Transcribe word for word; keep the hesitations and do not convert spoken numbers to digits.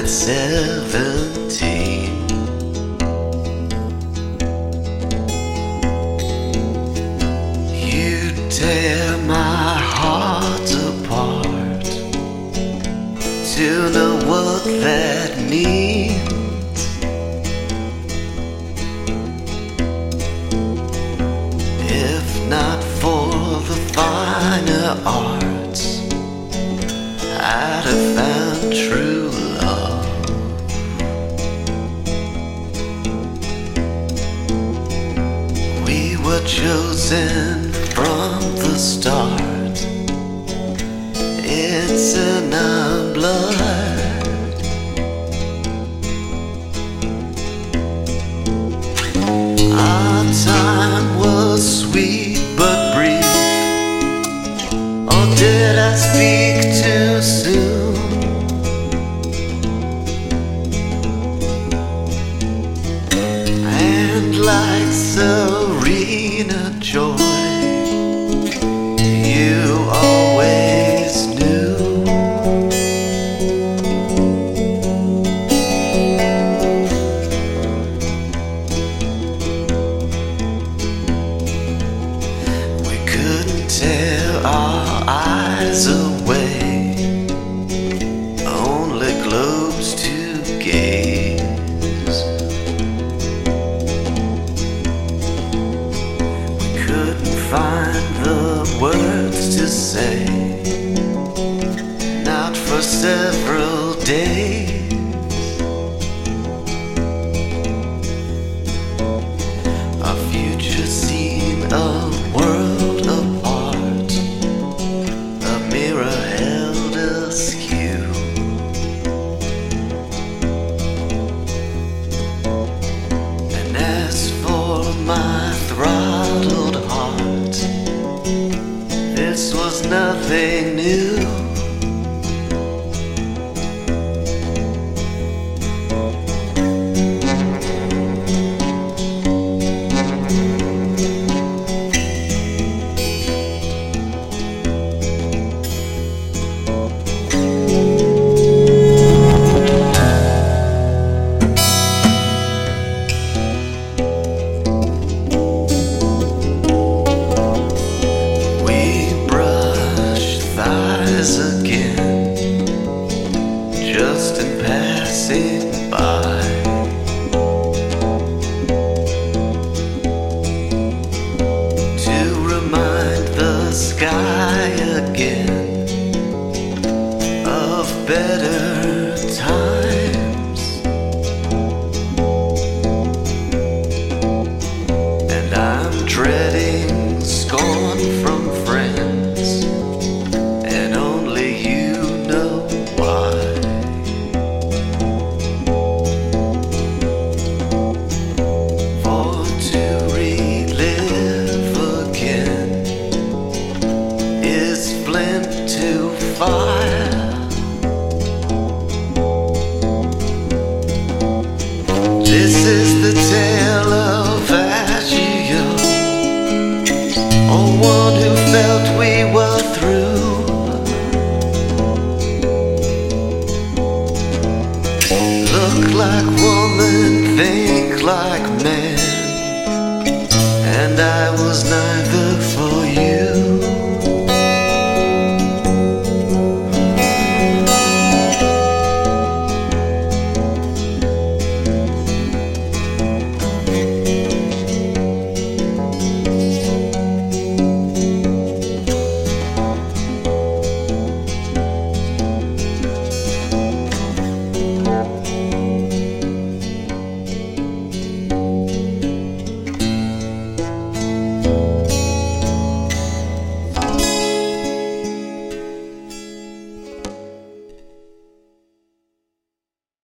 seventeen. You tear my heart apart to know what that means. If not for the finer arts, I'd have found true love. We were chosen from the start. It's in our blood. Our time was sweet but brief. Or did I speak too soon? And like serena joy, you always knew. We couldn't tear our eyes away, only globes to gaze. We couldn't find the words to say, not for several days. Our future seemed a world apart, a mirror held askew. And as for my throttled heart, this was nothing new. Again, just in passing by, to remind the sky again of better times. And I'm dreading scorn from friends, and only you know why. For to relive again is flint to fire. This is the tale of Agio, or one who felt we were through. Look like woman, think like man, and I was not